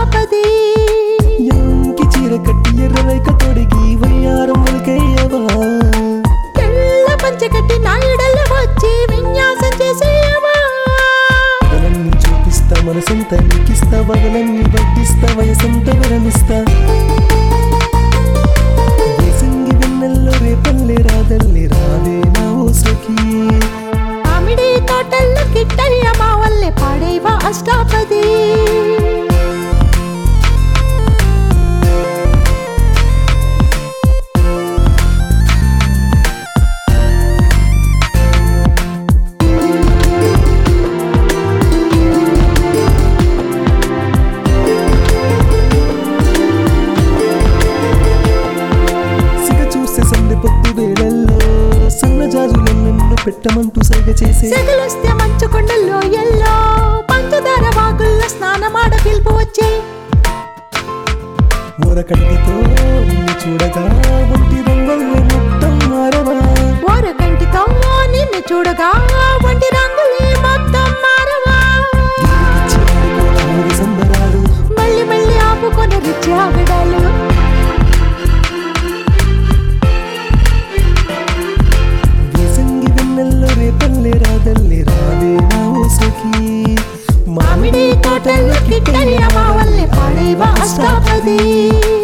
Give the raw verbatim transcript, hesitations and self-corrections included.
అష్టాపది యాంకి చీర కట్టి ఎర్రరైక తొడిగి వయ్యారం వలకయ్యవా తెల్ల పంచకట్టి నాయుడల్ల వచ్చి విన్యాసం చేసేయవా వదలన్నీ చూపిస్తా మనసంత నీకిస్తా వదలన్నీ వడ్డిస్తా వయసంత వరమిస్తా వేసంగి వెన్నెల్లో రేపల్లె రాదల్లి రావే నా ఓ సఖీ మామిడి తోటల్లో కిట్టయ్య మా వల్లే పాడేవా అష్టాపది పొత్తు వేళల్లో సన్నజాజులు నన్ను పెట్టమంటూ సైగ చేసే సెగలొస్తే మంచు కొండల్లో ఎల్లో పంచదార వాగుల్లో స్నానమాడ పిలుపు వచ్చే ఊరకంటితో నిన్ను చూడగా ఒంటి రంగుల్లో మొత్తం మారవా ఊరకంటితో నిన్ను చూడగా వంటి రంగులే మొత్తం మారవా సంబరాలు మళ్ళీ మళ్ళీ ఆపుకొని రిచి ఆగడాలు రేపల్లె రాదల్లి రావే నా ఓ సఖీ మామిడి తోటల్లో కిట్టయ్య మా వల్లే పాడేవా అష్టాపది